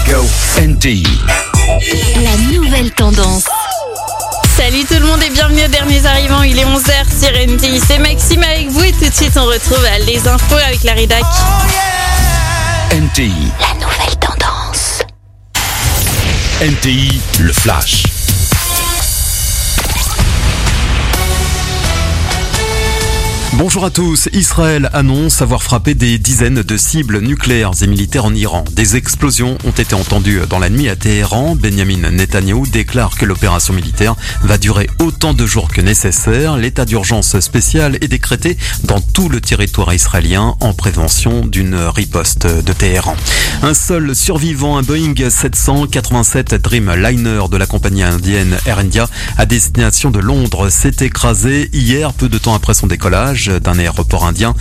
go. NTI. La nouvelle tendance. Salut tout le monde et bienvenue aux derniers arrivants, il est 11h sur NTI, c'est Maxime avec vous et tout de suite on retrouve les infos avec la rédac. NTI. La nouvelle tendance. NTI, le flash. Bonjour à tous. Israël annonce avoir frappé des dizaines de cibles nucléaires et militaires en Iran. Des explosions ont été entendues dans la nuit à Téhéran. Benjamin Netanyahou déclare que l'opération militaire va durer autant de jours que nécessaire. L'état d'urgence spécial est décrété dans tout le territoire israélien en prévention d'une riposte de Téhéran. Un seul survivant, un Boeing 787 Dreamliner de la compagnie indienne Air India à destination de Londres s'est écrasé hier, peu de temps après son décollage d'un aéroport indien.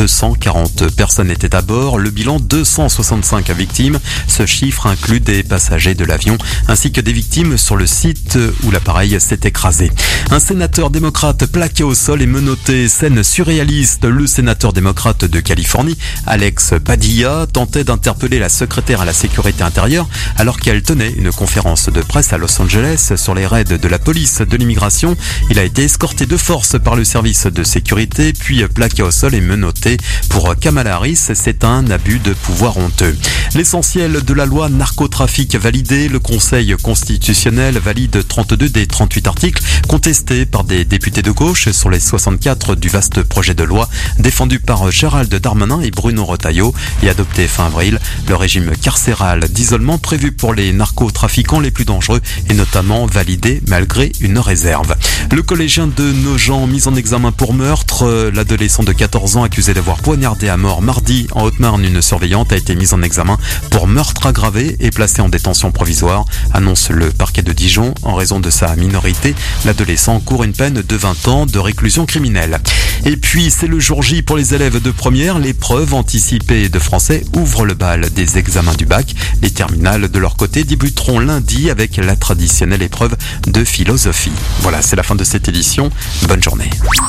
240 personnes étaient à bord. Le bilan, 265 victimes. Ce chiffre inclut des passagers de l'avion ainsi que des victimes sur le site où l'appareil s'est écrasé. Un sénateur démocrate plaqué au sol et menotté. Scène surréaliste. Le sénateur démocrate de Californie, Alex Padilla, tentait d'interpeller la secrétaire à la sécurité intérieure alors qu'elle tenait une conférence de presse à Los Angeles sur les raids de la police de l'immigration. Il a été escorté de force par le service de sécurité puis plaqué au sol et menotté. Pour Kamala Harris, c'est un abus de pouvoir honteux. L'essentiel de la loi narcotrafic validé, le Conseil constitutionnel valide 32 des 38 articles contestés par des députés de gauche sur les 64 du vaste projet de loi défendu par Gérald Darmanin et Bruno Retailleau et adopté fin avril. Le régime carcéral d'isolement prévu pour les narcotrafiquants les plus dangereux est notamment validé malgré une réserve. Le collégien de Nogent mis en examen pour meurtre. L'adolescent de 14 ans accusé d'avoir poignardé à mort mardi en Haute-Marne une surveillante a été mise en examen pour meurtre aggravé et placé en détention provisoire, annonce le parquet de Dijon. En raison de sa minorité, l'adolescent court une peine de 20 ans de réclusion criminelle. Et puis c'est le jour J pour les élèves de première. L'épreuve anticipée de français ouvre le bal des examens du bac. Les terminales de leur côté débuteront lundi avec la traditionnelle épreuve de philosophie. Voilà, c'est la fin de cette édition. Bonne journée.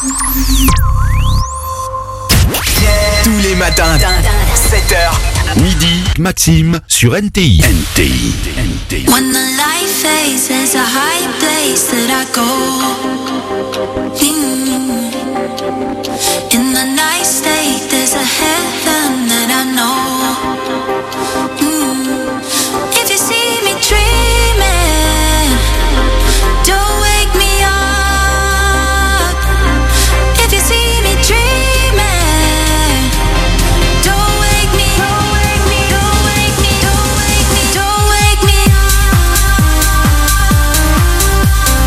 Tous les matins, 7h, midi, Maxime sur NTI. NTI. NTI. When the light fades, there's a high place that I go. In the night state, there's a heaven that I know. If you see me dreaming, don't wake me up. If you see me dreaming, don't wake me, don't wake me, don't wake me, don't wake me, don't wake me up.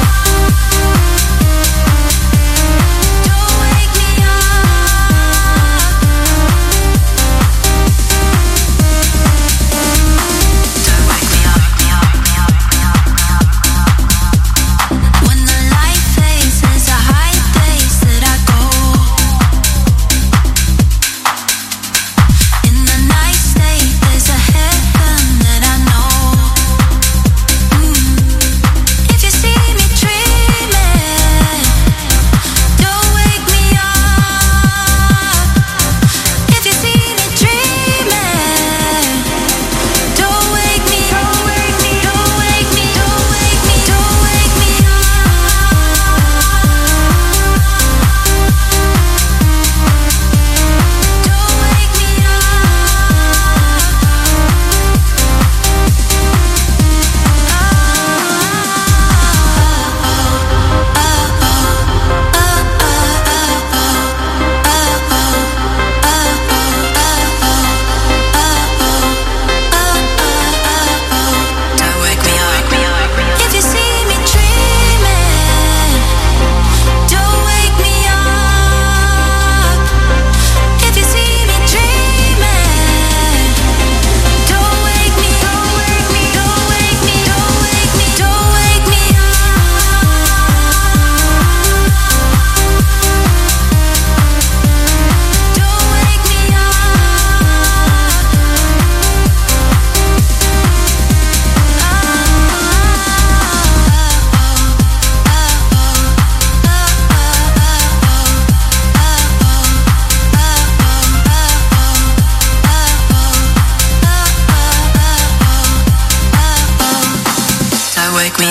Don't wake me up.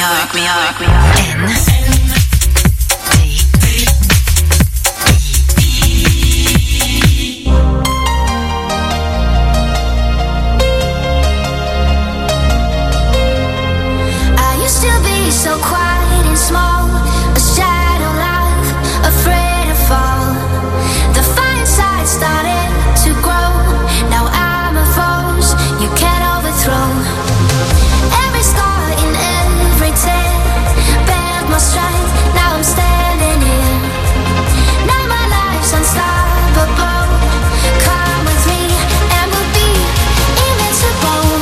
I used to be so quiet and small, a shadow life, afraid to fall. The fire inside started to grow. Now I'm a force you can't overthrow. Every scar in every tear bared my strength. Now I'm standing here. Now my life's unstoppable. Come with me and we'll be invincible.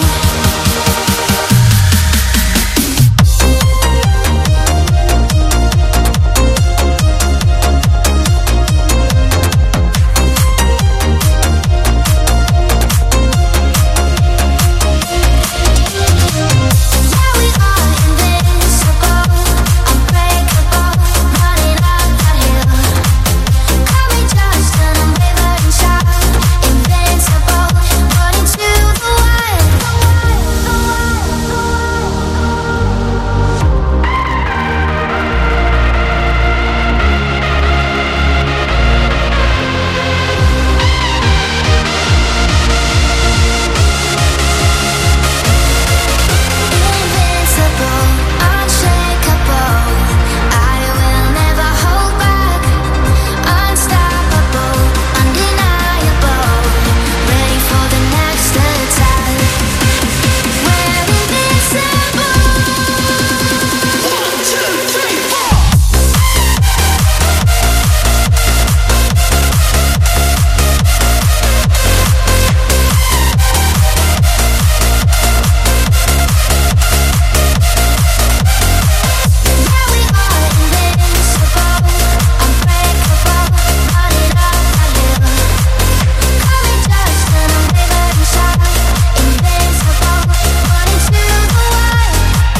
Yeah, we are invincible, unbreakable, running up that hill. Call me just an unwavering child, invincible, running to the wild. Invincible, unshakable, I will never hold back. Unstoppable, undeniable, ready for the next attack. We're invincible. 1, 2, 3, 4. Yeah, we are invincible, unbreakable, running up that hill. Call me just an unwavering child, invincible, running to the wild.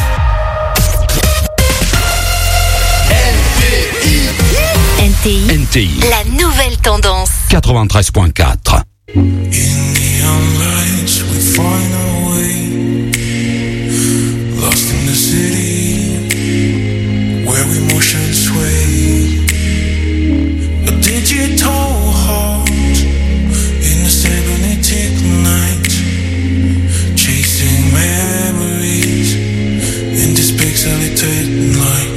NTI, NTI la nouvelle tendance. 93.4. In neon lights, we find our way. Lost in the city, where emotions sway. A digital heart in the cybernetic night, chasing memories in this pixelated light.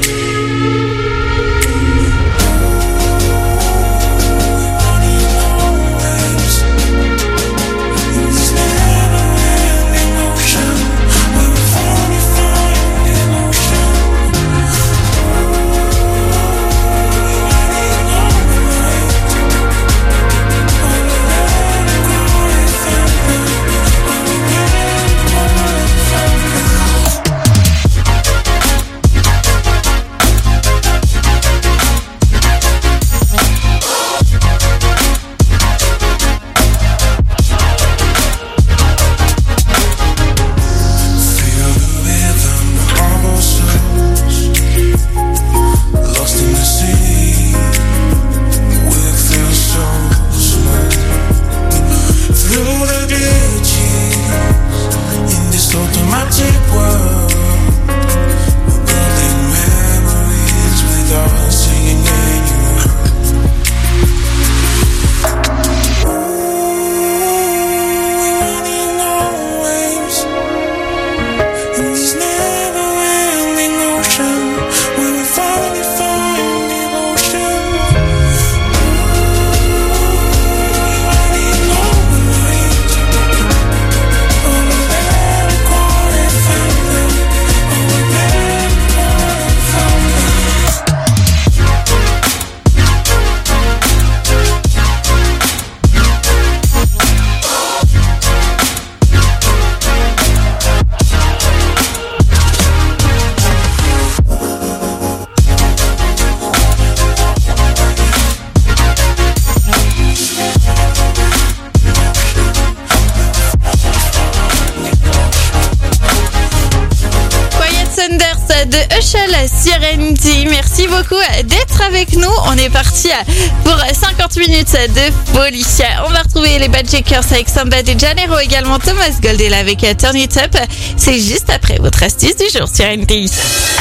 Feel the rhythm of our souls, lost in the city, with our souls small. Through the glitches, in this automatic world, we're building memories without singing any word. We're running always in this never-ending ocean, where we finally find devotion. Running all the night, all the very quiet family, all the very quiet family. Quiet Thunders de Hushel sur NTI. Merci beaucoup d'être d'être avec nous. On est parti pour 50 minutes de folie. On va retrouver les Bad Shakers avec Samba de Janeiro, également Thomas Goldela avec Turn It Up. C'est juste après votre astuce du jour sur NTI.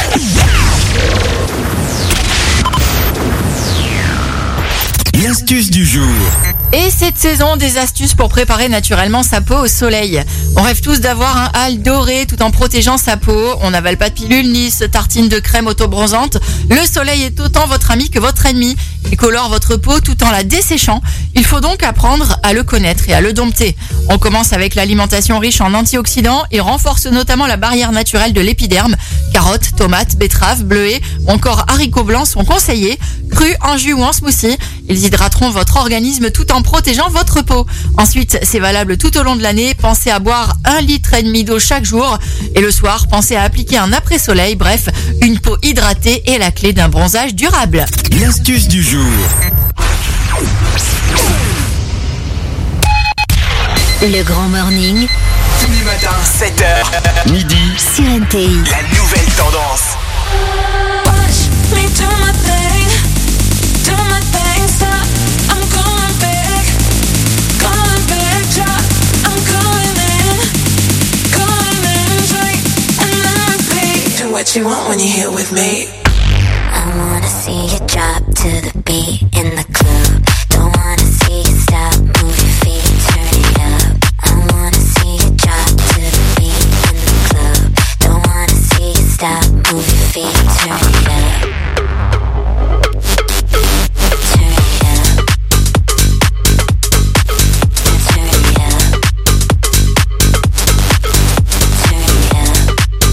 L'astuce du jour. Et cette saison, des astuces pour préparer naturellement sa peau au soleil. On rêve tous d'avoir un hâle doré tout en protégeant sa peau. On n'avale pas de pilule ni se tartine de crème auto-bronzante. Le soleil est autant votre ami que votre ennemi. Il colore votre peau tout en la desséchant. Il faut donc apprendre à le connaître et à le dompter. On commence avec l'alimentation riche en antioxydants et renforce notamment la barrière naturelle de l'épiderme. Carottes, tomates, betteraves, bleuets ou encore haricots blancs sont conseillés. Crus, en jus ou en smoothie, ils hydrateront votre organisme tout en protégeant votre peau. Ensuite, c'est valable tout au long de l'année. Pensez à boire 1,5 litre d'eau chaque jour. Et le soir, pensez à appliquer un après-soleil. Bref, une peau hydratée est la clé d'un bronzage durable. L'astuce du jour. Le Grand Morning Tous les matins, 7h, Midi. sur NTI. la nouvelle tendance. Watch me do my thing, stop. I'm going back, drop. I'm going in, drink, and then repeat. Do what you want when you're here with me. I wanna see you drop to the beat in the club. Don't wanna see you stop, move your feet, turn it up. I wanna see you drop to the beat in the club. Don't wanna see you stop, move your feet, turn it up. Turn it up. Turn it up. Turn it up.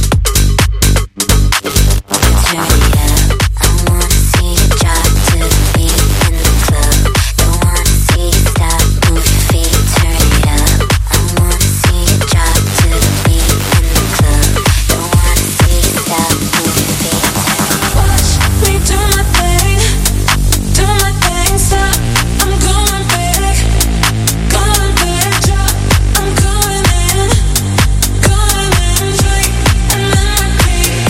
Turn it up. I wanna see you drop to the beat in the club. Don't wanna see you stop, move your feet, turn it up. I wanna see you drop to the beat in the club. Don't wanna see you stop, move your feet, turn it up. Watch me do my thing, stop. I'm going back, drop. I'm going in, drink, and then repeat.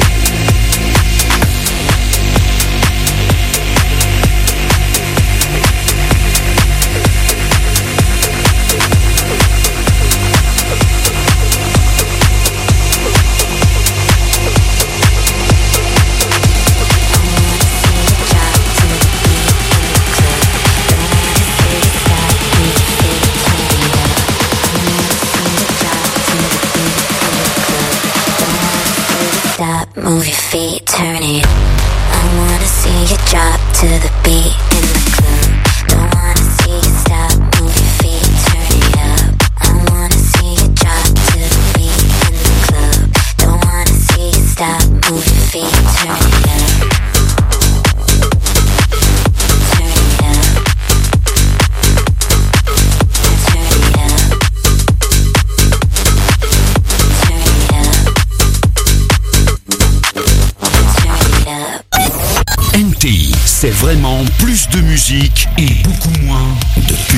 Stop, move your feet, turn it up. I wanna see you drop to the beat in the club. Don't wanna see you stop, move your feet, turn it up. I wanna see you drop to the beat in the club. Don't wanna see you stop, move your feet, turn it up. Turn it up. Turn it up. Turn it up. Turn it up. NTI, c'est vraiment plus de musique et beaucoup moins de pub.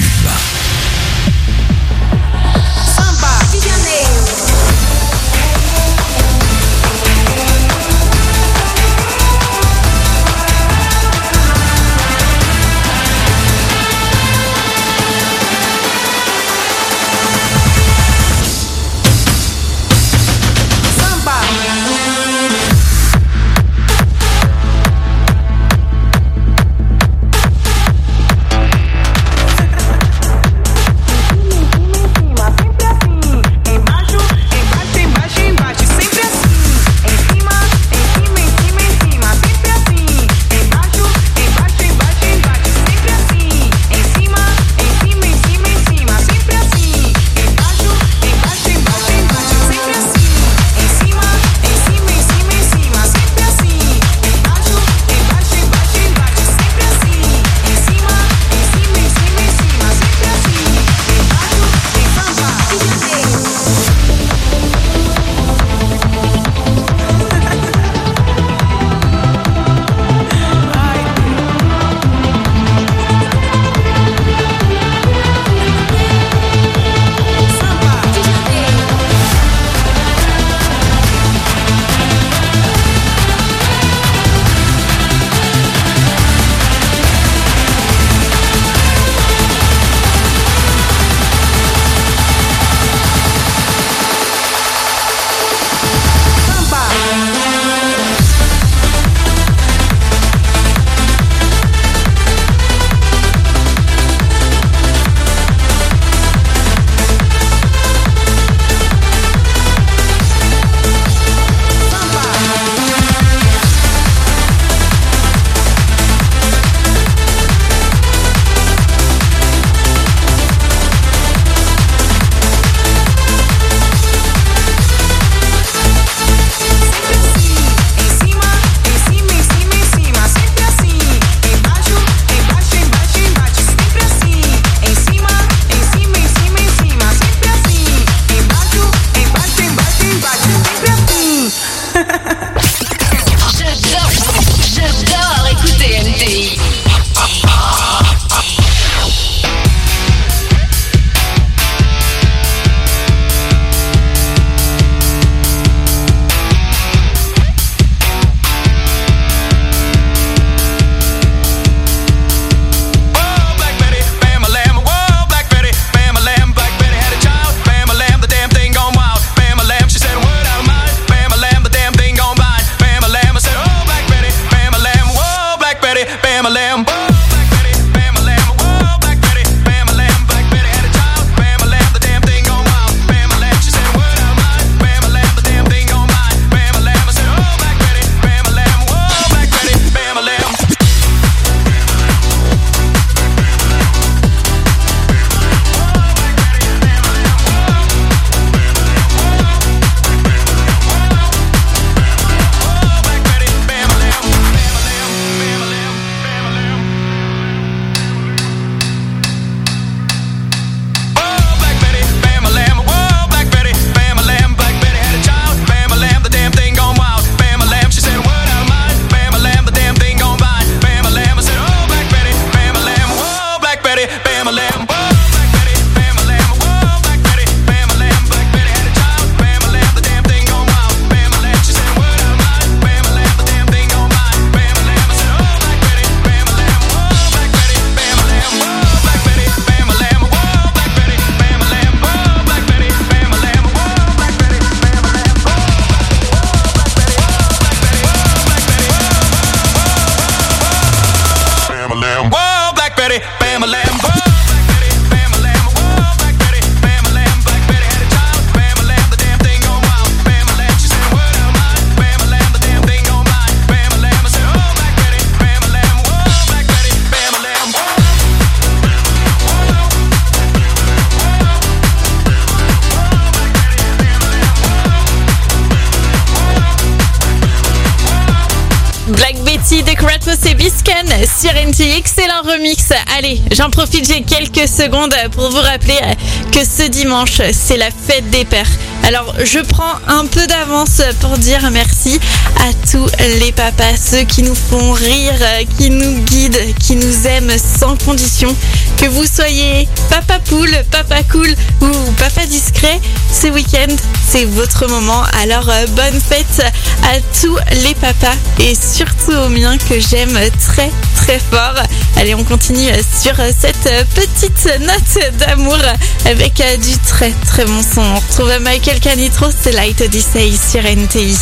Bradford et Biscan sur NTI. Excellent remix. Allez, j'en profite, j'ai quelques secondes pour vous rappeler que ce dimanche, c'est la fête des pères. Alors, je prends un peu d'avance pour dire merci à tous les papas, ceux qui nous font rire, qui nous guident, qui nous aiment sans condition. Que vous soyez papa poule, papa cool ou papa discret, ce week-end, c'est votre moment. Alors, bonne fête à tous les papas et surtout aux miens que j'aime très très fort. Allez, on continue sur cette petite note d'amour avec du très très bon son. On retrouve Michael Canitro, c'est Light Odyssey sur NTI.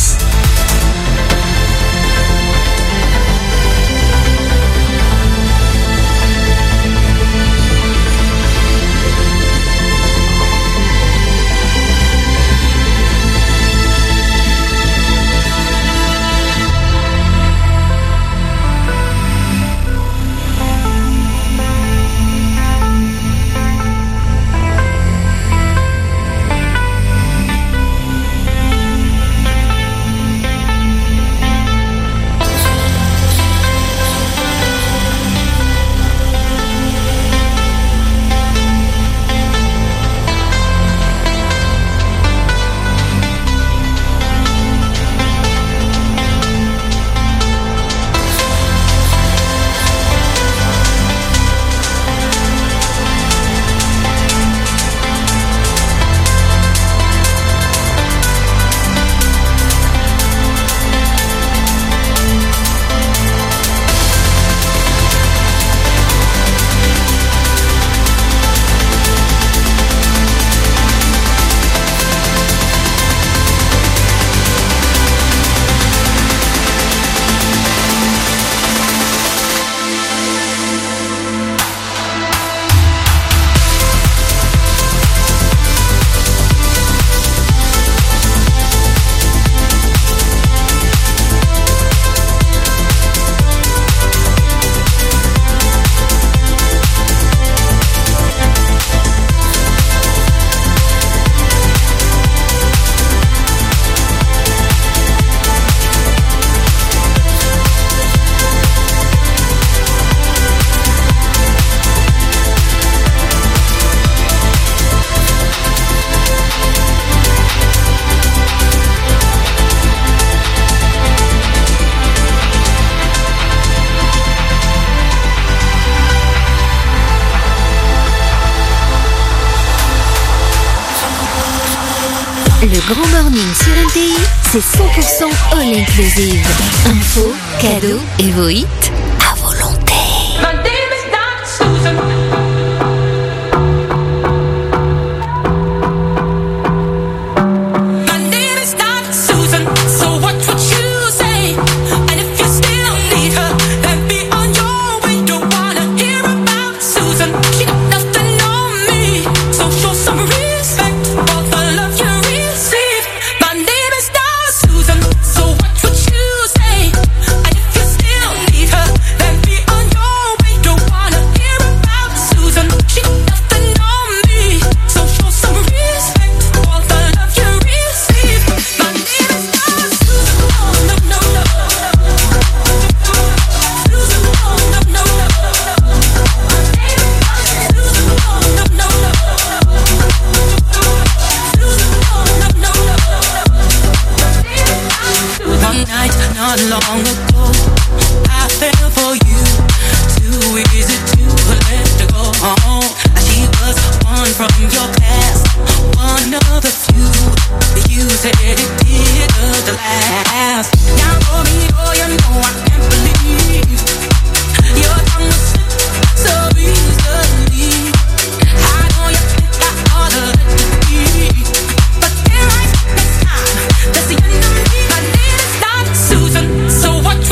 Le Grand Morning sur NTI, c'est 100% all inclusive. Info, cadeaux et vos hits à volonté. My name is not Susan. My name is not Susan. So what would you say? And if you still need her, then be on your way. Don't wanna hear about Susan. She got nothing on me. So show some respect for the love you receive. My name is not Susan. So what would you say? And if you still need her, then be on your way. Don't wanna hear about Susan. She got nothing on me. So show some respect for the love you receive. My name is not Susan. Oh no no no. Susan. Oh no no no. My name is not Susan. Oh no no no. Susan. Oh no no no. One night not long ago, I fell for you. Too easy to let go. She was one from your past, one of the few. You said it didn't last. Now for me, oh you know I can't believe your tongue was slipped so easily. I know you think I ought to let it be, but there I next time. That's the end of me. My name is not Susan. So what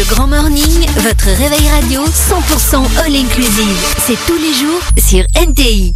Grand Morning, votre réveil radio 100% all inclusive. C'est tous les jours sur NTI.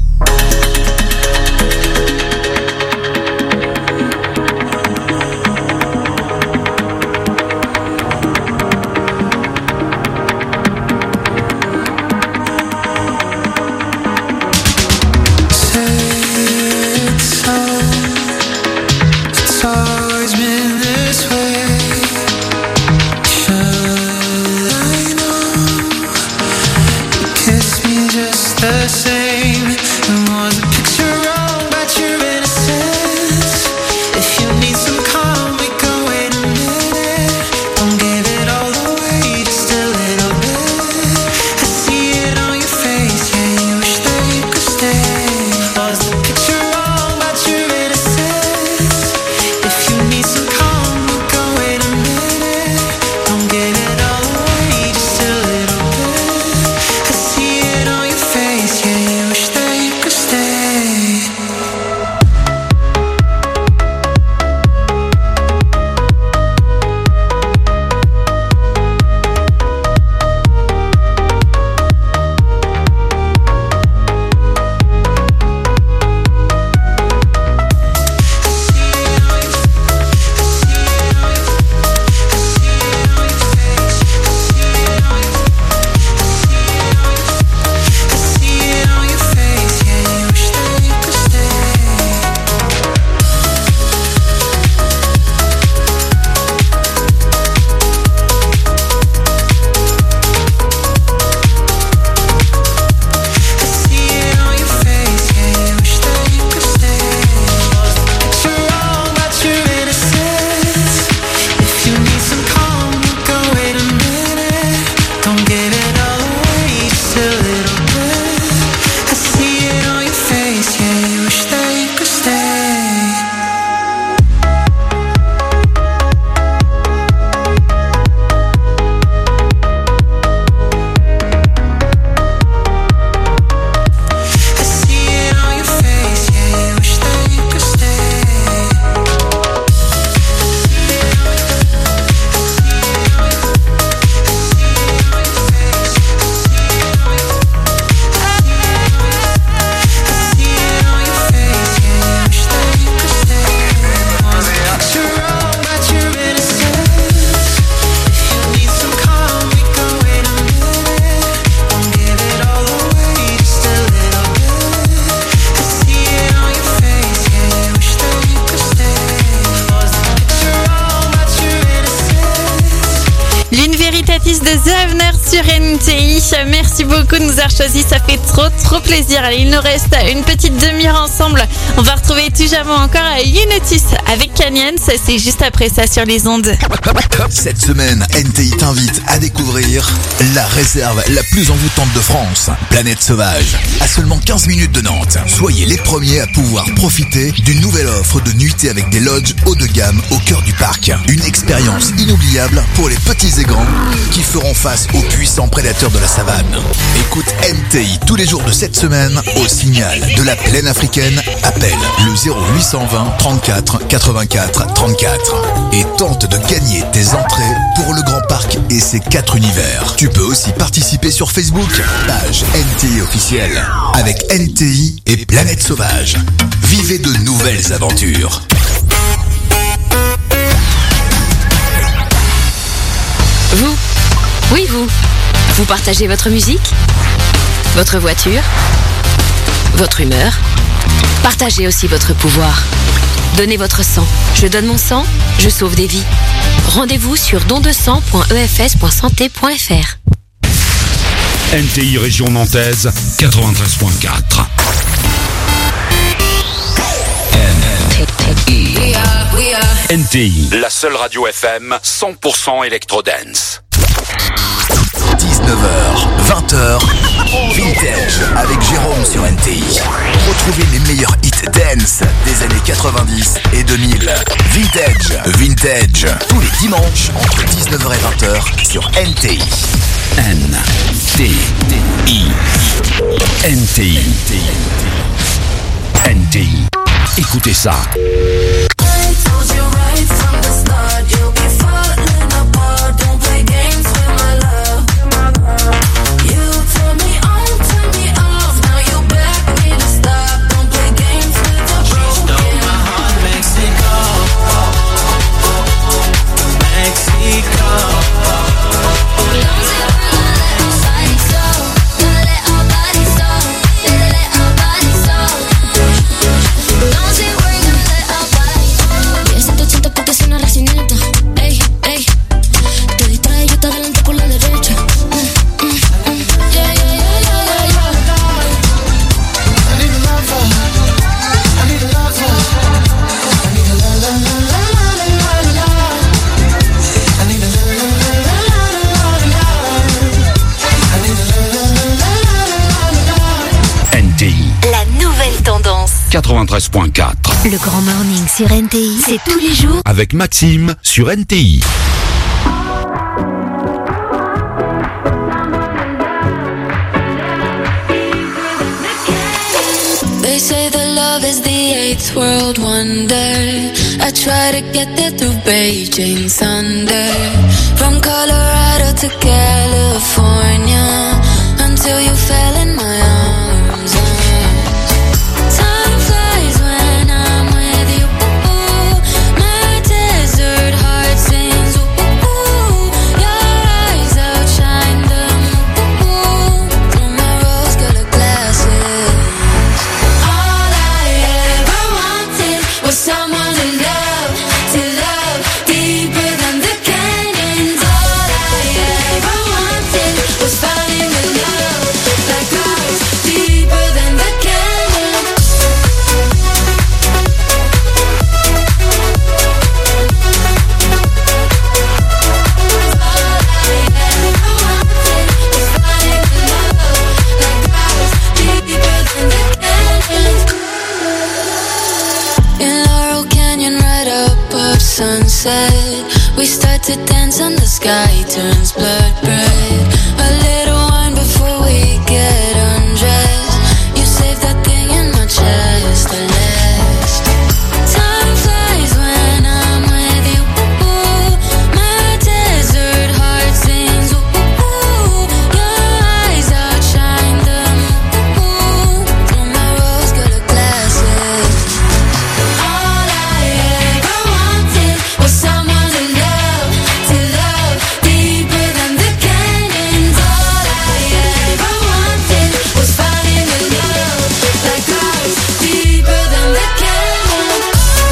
The same. Was a picture wrong about your innocence? If you need some calm, we can wait a minute. Don't give it all away, just a little bit. I see it on your face, yeah, you wish that you could stay. Was the picture wrong about your innocence? If you need some calm, we can wait a minute. Don't give it all away, just a little bit. I see it on your face, yeah, you wish that you could stay. De The Avener sur NTI. Merci beaucoup de nous avoir choisis, ça fait trop plaisir. Allez, il nous reste une petite demi-heure ensemble. On va retrouver tout jamais encore Unitis avec Canyon. Ça, c'est juste après ça sur les ondes. Cette semaine, NTI t'invite à découvrir la réserve la plus envoûtante de France, Planète Sauvage. À seulement 15 minutes de Nantes, soyez les premiers à pouvoir profiter d'une nouvelle offre de nuitée avec des lodges haut de gamme au cœur du parc. Une expérience inoubliable pour les petits et grands qui feront face aux puissants prédateurs de la savane. Écoute NTI tous les jours de cette semaine au signal de la plaine africaine. Appelle le 0820 34 84 34 et tente de gagner tes entrées pour le Grand Parc et ses 4 univers. Tu peux aussi participer sur Facebook, page NTI officielle, avec NTI et Planète Sauvage. Vivez de nouvelles aventures. Vous, oui vous, vous partagez votre musique, votre voiture, votre humeur. Partagez aussi votre pouvoir. Donnez votre sang. Je donne mon sang, je sauve des vies. Rendez-vous sur dondesang.efs.santé.fr. NTI Région Nantaise 93.4. NTI, la seule radio FM 100% électro-dance. 19h, 20h, Vintage avec Jérôme sur NTI. Retrouvez les meilleurs hits dance des années 90 et 2000. Vintage, tous les dimanches entre 19h et 20h sur NTI. NTI. Écoutez ça. 93.4. Le Grand Morning sur NTI, c'est tous les jours. Avec Maxime sur NTI. They say that love is the eighth world wonder. I try to get there through Beijing thunder. From Colorado to California, until you fell in my arms. Time flies when I'm with you. My desert heart sings. Your eyes outshine them. Through my rose-colored glasses. All I ever wanted was someone to love deeper than the canyons. All I ever wanted was finding a love that goes deeper than the canyons. All I ever wanted was finding a love that goes deeper than the canyons. In Laurel Canyon, right above sunset, we start to dance and the sky turns blood red. A little wine before we get undressed. You save that thing in my chest, the last. Time flies when I'm with you. My desert heart sings. Your eyes outshine them. Through my rose-colored glasses. All I ever wanted was someone to love deeper than the canyons. All I ever wanted was finding a love that goes deeper than the canyons.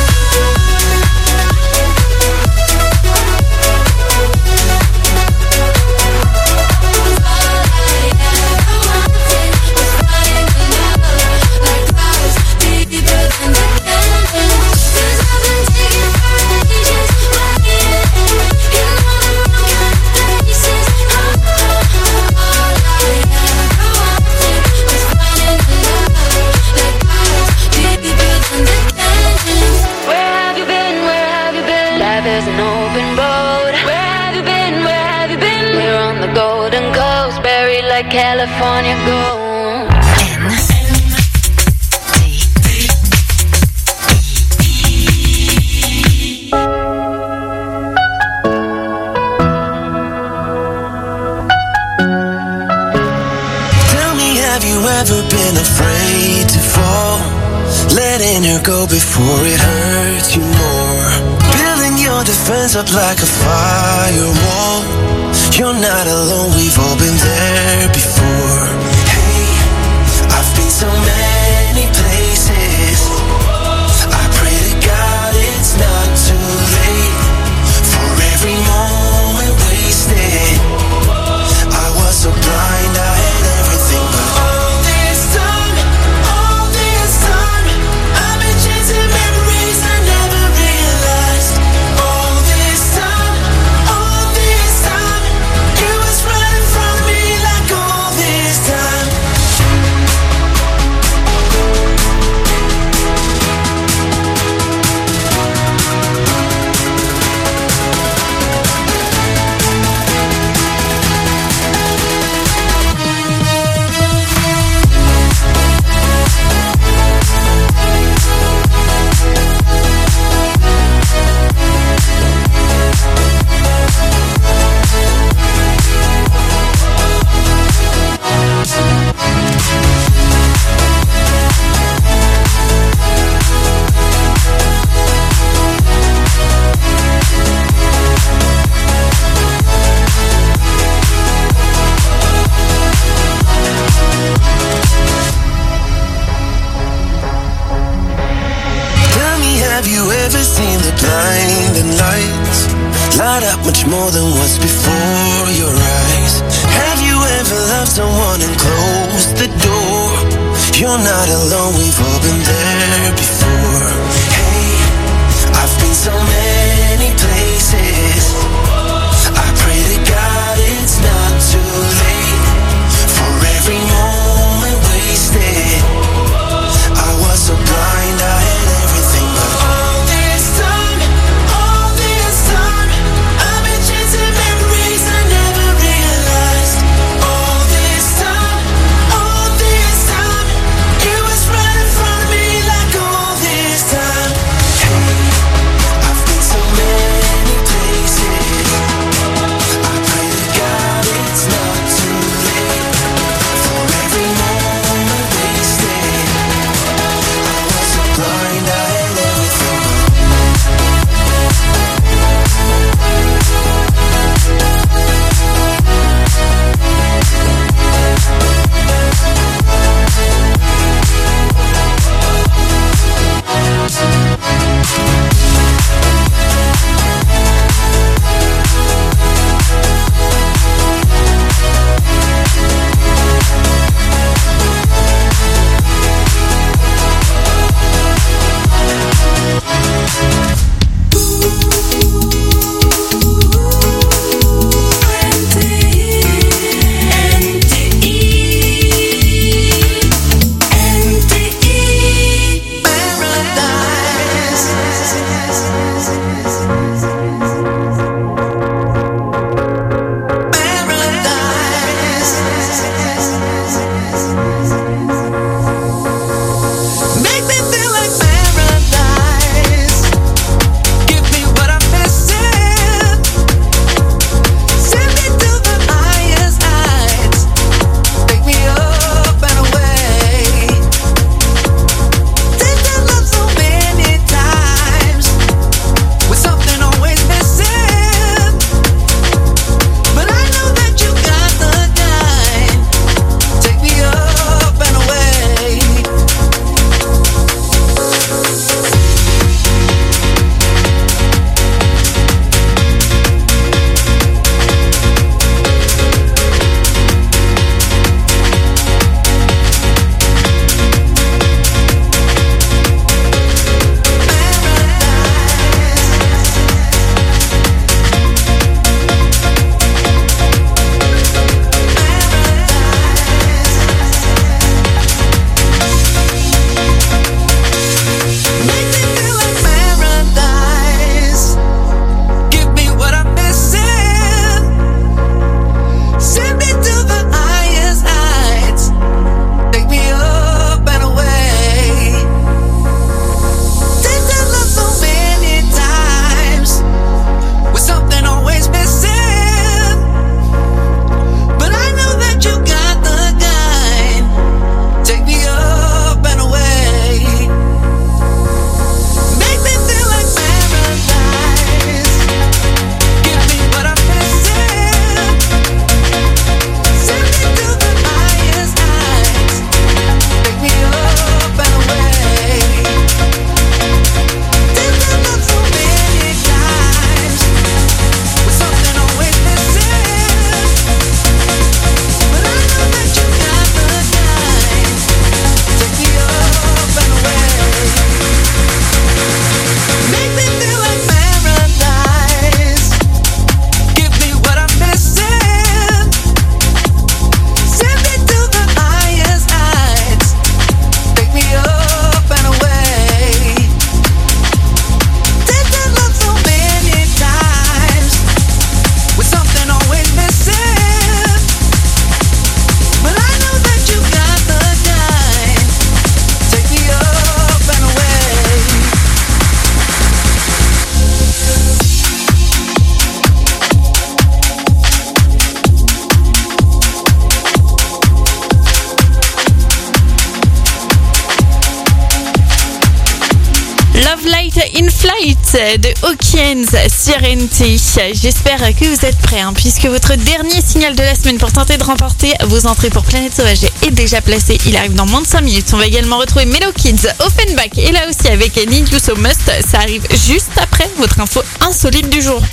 Where have you been? Where have you been? Life is an open boat. Where have you been? Where have you been? We're on the Golden Coast, buried like California gold. Tell me, have you ever been afraid to fall? Letting her go before it hurts you more. Building your defense up like a firewall. You're not alone, we've all been there before. Hey, I've been so many places. I pray to God it's not too late. For every moment wasted, I was so blind, I had everything, but all this time, I've been chasing memories I never realized. All this time, it was right in front of me like all this time. Tell me, have you ever seen the blinding lights light up much more than what's before your eyes? Have you ever loved someone and closed the door? You're not alone, we've all been there before. Hey, I've been so many places. I pray to God it's not too late. For every moment wasted, I was so blind. Night de Hawkins sur NTI. J'espère que vous êtes prêts, puisque votre dernier signal de la semaine pour tenter de remporter vos entrées pour Planète Sauvage est déjà placé. Il arrive dans moins de 5 minutes. On va également retrouver Melo Kids, Offenbach et là aussi avec Need You So Must. Ça arrive juste après votre info insolite du jour.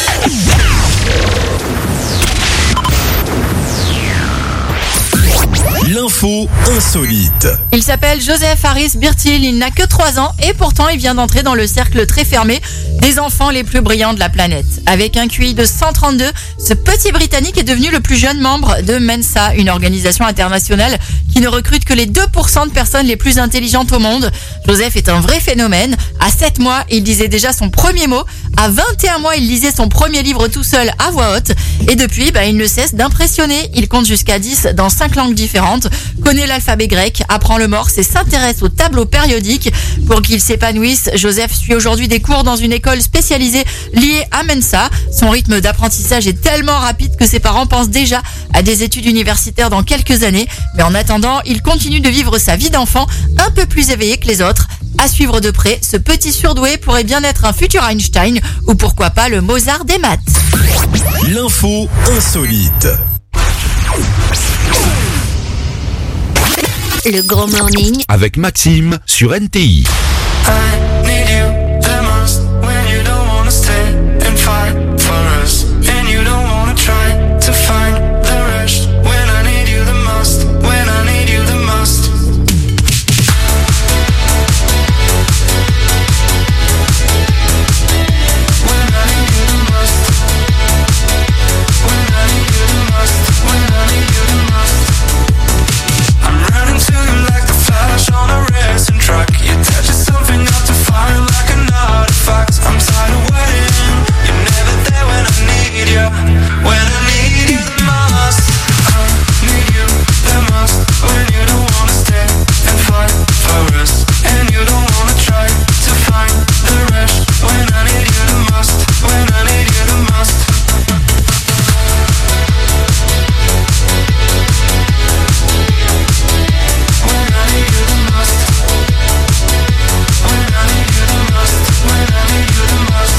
L'info insolite. Il s'appelle Joseph Harris Birtil, il n'a que 3 ans et pourtant il vient d'entrer dans le cercle très fermé des enfants les plus brillants de la planète. Avec un QI de 132, ce petit Britannique est devenu le plus jeune membre de Mensa, une organisation internationale qui ne recrute que les 2% de personnes les plus intelligentes au monde. Joseph est un vrai phénomène. À 7 mois, il disait déjà son premier mot. À 21 mois, il lisait son premier livre tout seul à voix haute. Et depuis, il ne cesse d'impressionner. Il compte jusqu'à 10 dans 5 langues différentes, connaît l'alphabet grec, apprend le morse et s'intéresse aux tableaux périodiques. Pour qu'il s'épanouisse, Joseph suit aujourd'hui des cours dans une école spécialisée liée à Mensa. Son rythme d'apprentissage est tellement rapide que ses parents pensent déjà à des études universitaires dans quelques années. Mais en attendant, il continue de vivre sa vie d'enfant un peu plus éveillé que les autres. À suivre de près, ce petit surdoué pourrait bien être un futur Einstein ou pourquoi pas le Mozart des maths. L'info insolite. Le Grand Morning Avec Maxime sur NTI. I need you the most when you don't wanna stay and fight for us, and you don't wanna try to find the rush when I need you the most, when I need you the most. When I need you the most, when I need you the most, when I need you the most. I'm running to you like the flash on a racing truck. You touch something up to fire like an artifact. I'm tired of waiting. You're never there when I need you. When I need you the most. I need you the most. When you don't wanna stay and fight for us, and you don't wanna try to find the rush. When I need you the most. When I need you the most. When I need you the most. When I need you the most. When I need you the most.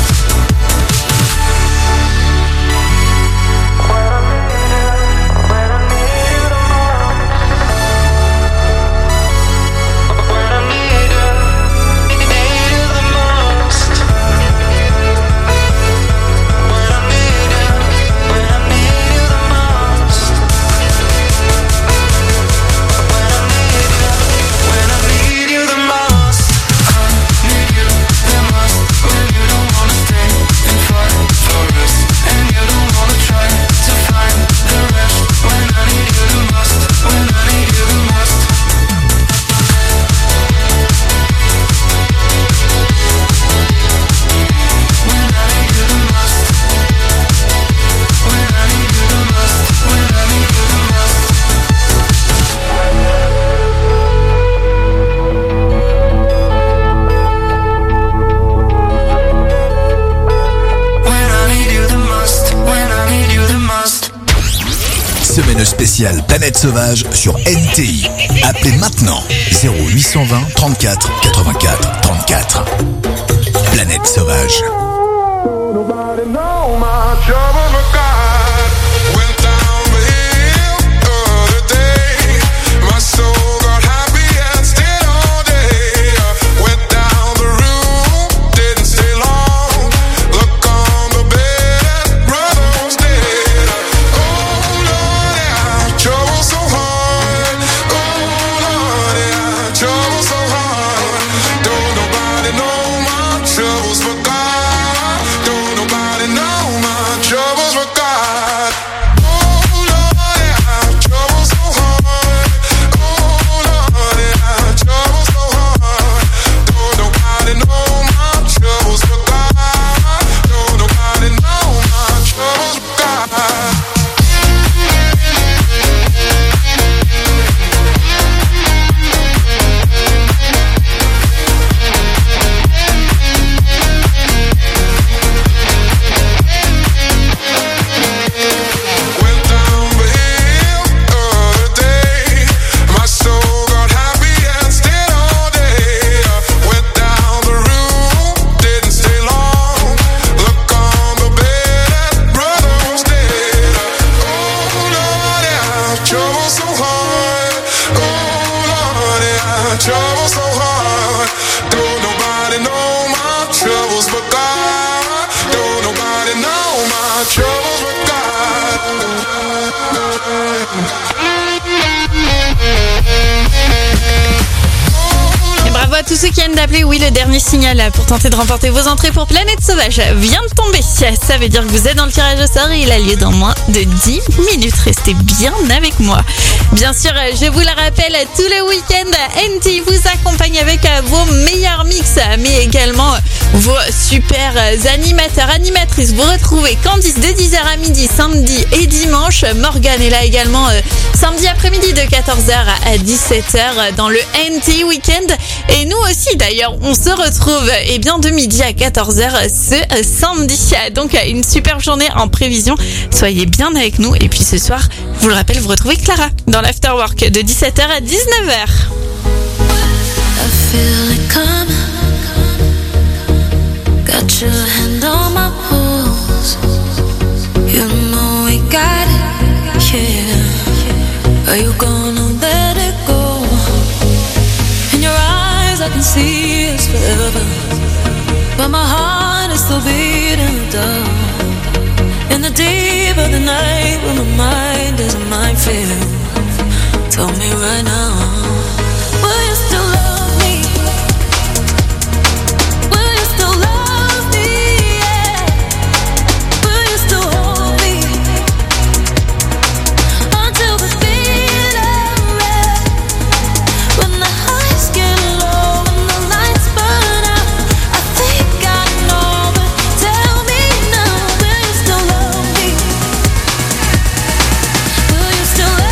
Semaine spéciale Planète Sauvage sur NTI. Appelez maintenant 0820 34 84 34. Planète Sauvage. Nobody know my trouble but God. Went down the hill the other day. My soul got happy and stayed all day. Went down the room, didn't stay long. Look on the bed, brother was dead. Oh Lord, yeah, trouble so hard. Oh Lord, yeah, trouble so hard. Don't nobody know my troubles but God. Don't nobody God. Don't nobody know my troubles but God. Et bravo à tous ceux qui viennent d'appeler. Oui, le dernier signal pour tenter de remporter vos entrées pour Planète Sauvage vient de tomber. Ça veut dire que vous êtes dans le tirage au sort et il a lieu dans moins de 10 minutes. Restez bien avec moi. Bien sûr, je vous le rappelle, tous les week-ends, NT vous accompagne avec vos meilleurs mix, mais également vos super animateurs, animatrices. Vous retrouvez Candice de 10h à midi, samedi et dimanche. Morgane est là également samedi après-midi de 14h à 17h dans le NT Weekend. Et nous aussi d'ailleurs, on se retrouve de midi à 14h ce samedi. Donc une superbe journée en prévision. Soyez bien avec nous. Et puis ce soir, je vous le rappelle, vous retrouvez Clara dans l'Afterwork de 17h à 19h. I feel it coming. Got your hand on my pulse. You know we got it, yeah. Are you gonna let it go? In your eyes I can see it's forever, but my heart is still beating the dark. In the deep of the night when my mind is a minefield, tell me right now, will you still love me? Will you still love me? Yeah. Will you still hold me until the feeling red? When the highs get low and the lights burn out, I think I know, but tell me now, will you still love me? Will you still love me?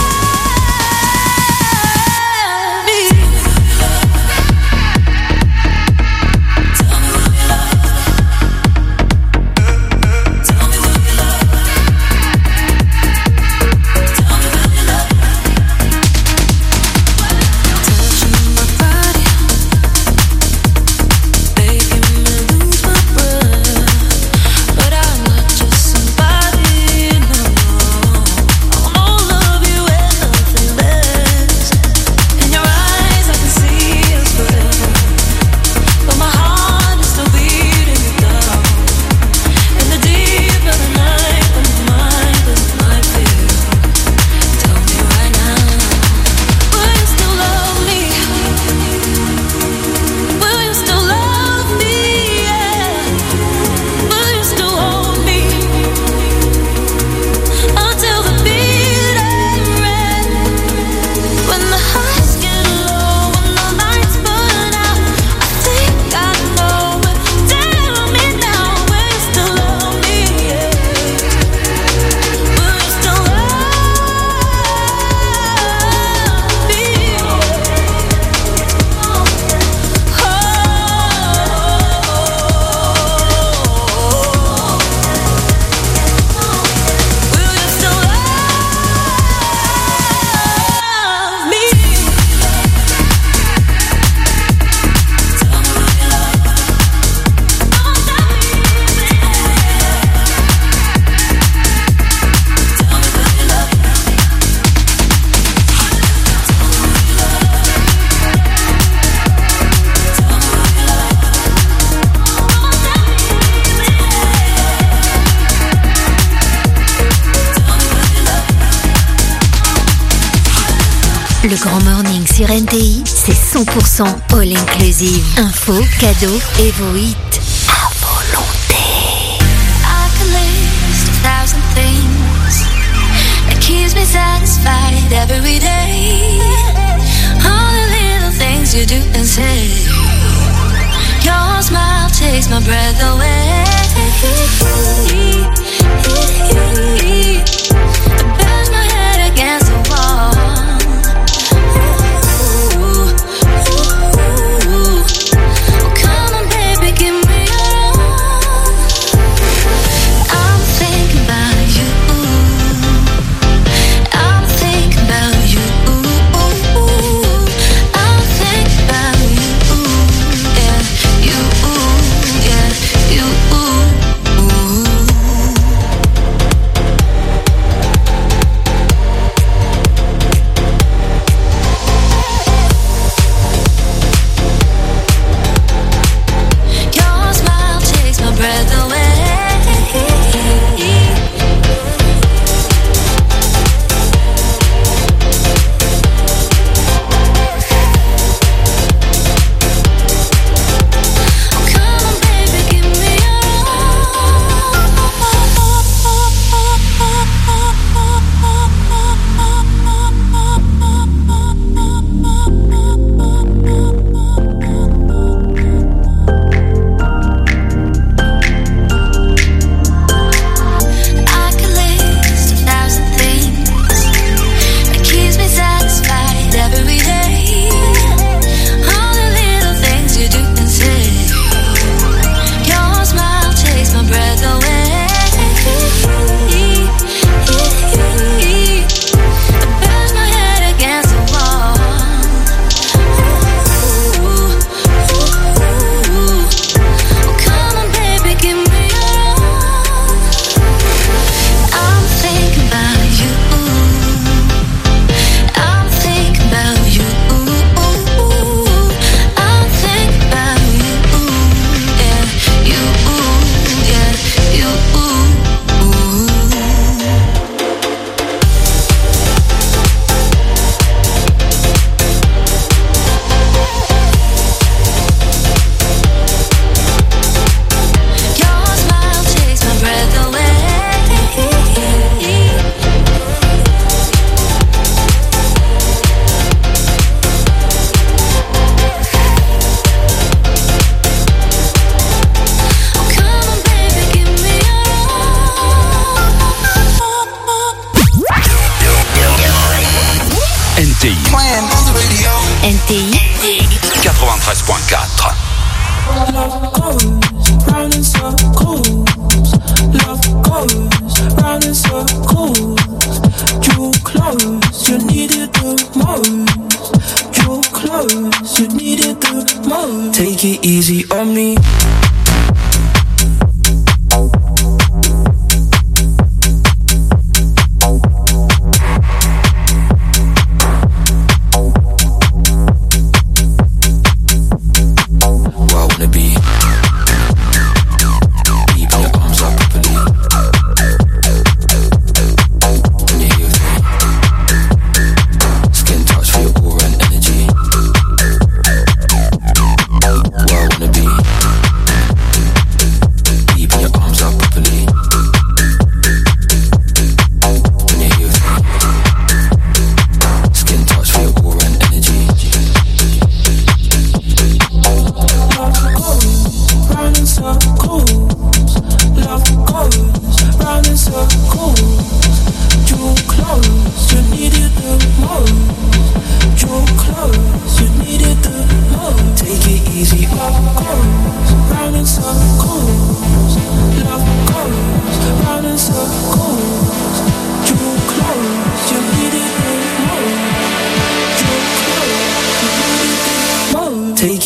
Le Grand Morning sur NTI, c'est 100% all inclusive. Info, cadeaux et vos hits à volonté. I could list 1,000 things that keeps me satisfied every day. All the little things you do and say. Your smile takes my breath away. I bang my head against the wall. You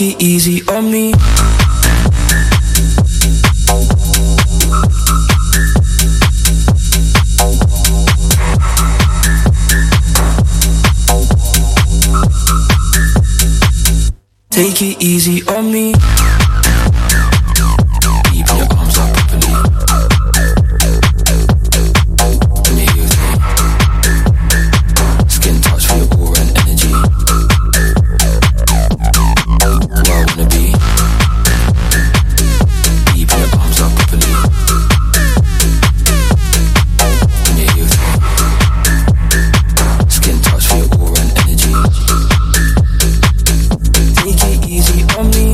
Take it easy on me. Take it easy on me. Keep your arms up properly. Let me hear you say. Skin touch for your aura and energy. Where I wanna be. Keep your arms up properly. Let me hear you say. Skin touch for your aura and energy. Take it easy on me.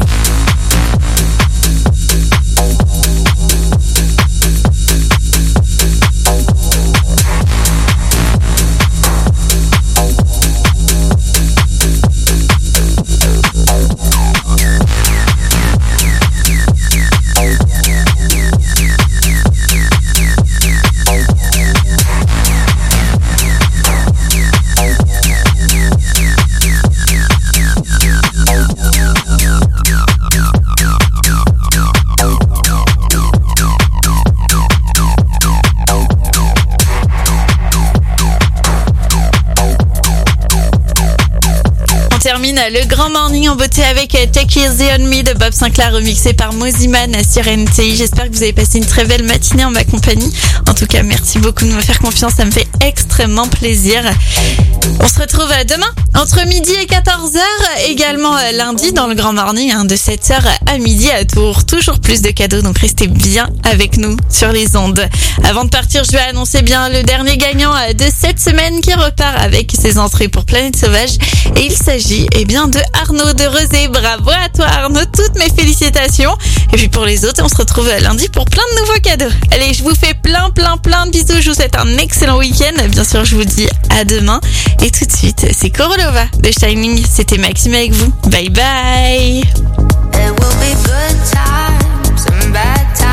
Termine le grand morning en beauté avec Take It Easy on Me de Bob Sinclair remixé par Moziman sur NTI. J'espère que vous avez passé une très belle matinée en ma compagnie. En tout cas, merci beaucoup de me faire confiance, ça me fait extrêmement plaisir. On se retrouve demain entre midi et 14h, également lundi dans le grand morning de 7h à midi à Tours. Toujours plus de cadeaux, donc restez bien avec nous sur les ondes. Avant de partir, je vais annoncer bien le dernier gagnant de cette semaine qui repart avec ses entrées pour Planète Sauvage. Et il s'agit bien de Arnaud de Rezé. Bravo à toi Arnaud, toutes mes félicitations. Et puis pour les autres, on se retrouve lundi pour plein de nouveaux cadeaux. Allez, je vous fais plein de bisous. Je vous souhaite un excellent week-end. Bien sûr, je vous dis à demain. Et tout de suite, c'est Korolova de Shining. C'était Maxime avec vous. Bye bye. There will be good times and bad times.